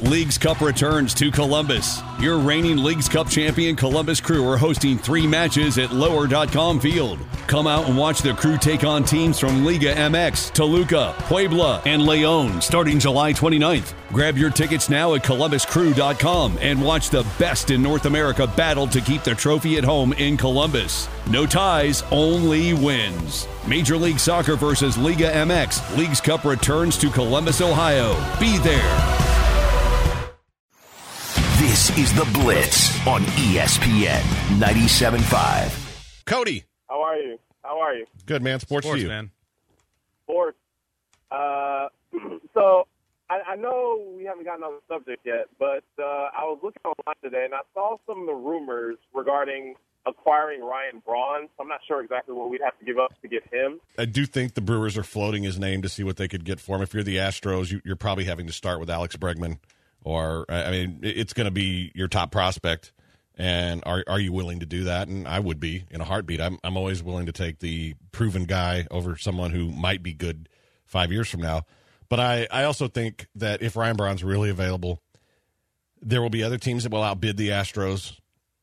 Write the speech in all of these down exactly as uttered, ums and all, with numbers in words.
Leagues Cup returns to Columbus. Your reigning Leagues Cup champion Columbus Crew are hosting three matches at lower dot com Field. Come out and watch the Crew take on teams from Liga M X, Toluca, Puebla, and León starting July twenty-ninth. Grab your tickets now at columbus crew dot com and watch the best in North America battle to keep the trophy at home in Columbus. No ties, only wins. Major League Soccer versus Liga M X. Leagues Cup returns to Columbus, Ohio. Be there. This is The Blitz on E S P N ninety-seven point five. Cody. How are you? How are you? Good, man. Sports, Sports to you. man. Sports. Uh, so I, I know we haven't gotten on the subject yet, but uh, I was looking online today, and I saw some of the rumors regarding acquiring Ryan Braun. So I'm not sure exactly what we'd have to give up to get him. I do think the Brewers are floating his name to see what they could get for him. If you're the Astros, you, you're probably having to start with Alex Bregman. Or, I mean, it's going to be your top prospect, and are are you willing to do that? And I would be in a heartbeat. I'm I'm always willing to take the proven guy over someone who might be good five years from now. But I, I also think that if Ryan Braun's really available, there will be other teams that will outbid the Astros.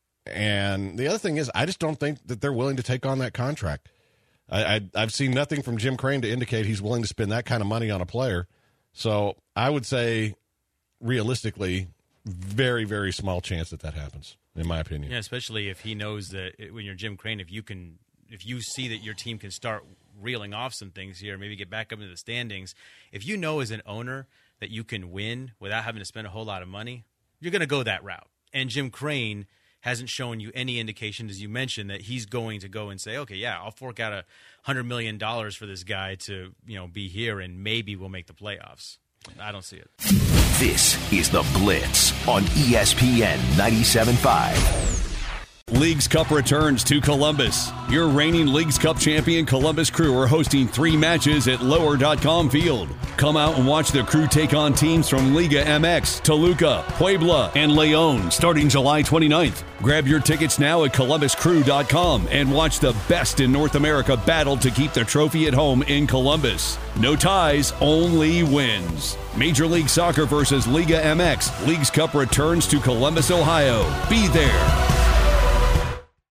And the other thing is, I just don't think that they're willing to take on that contract. I, I I've seen nothing from Jim Crane to indicate he's willing to spend that kind of money on a player. So I would say, realistically, very, very small chance that that happens, in my opinion. Yeah, especially if he knows that it, when you're Jim Crane, if you can, if you see that your team can start reeling off some things here, maybe get back up into the standings. If you know as an owner that you can win without having to spend a whole lot of money, you're going to go that route. And Jim Crane hasn't shown you any indication, as you mentioned, that he's going to go and say, okay, yeah, I'll fork out a hundred million dollars for this guy to, you know, be here, and maybe we'll make the playoffs. I don't see it. This is The Blitz on E S P N ninety-seven point five. Leagues Cup returns to Columbus. Your reigning Leagues Cup champion Columbus Crew are hosting three matches at lower dot com Field. Come out and watch the Crew take on teams from Liga M X, Toluca, Puebla, and León starting July twenty-ninth. Grab your tickets now at columbus crew dot com and watch the best in North America battle to keep the trophy at home in Columbus. No ties, only wins. Major League Soccer versus Liga M X. Leagues Cup returns to Columbus, Ohio. Be there.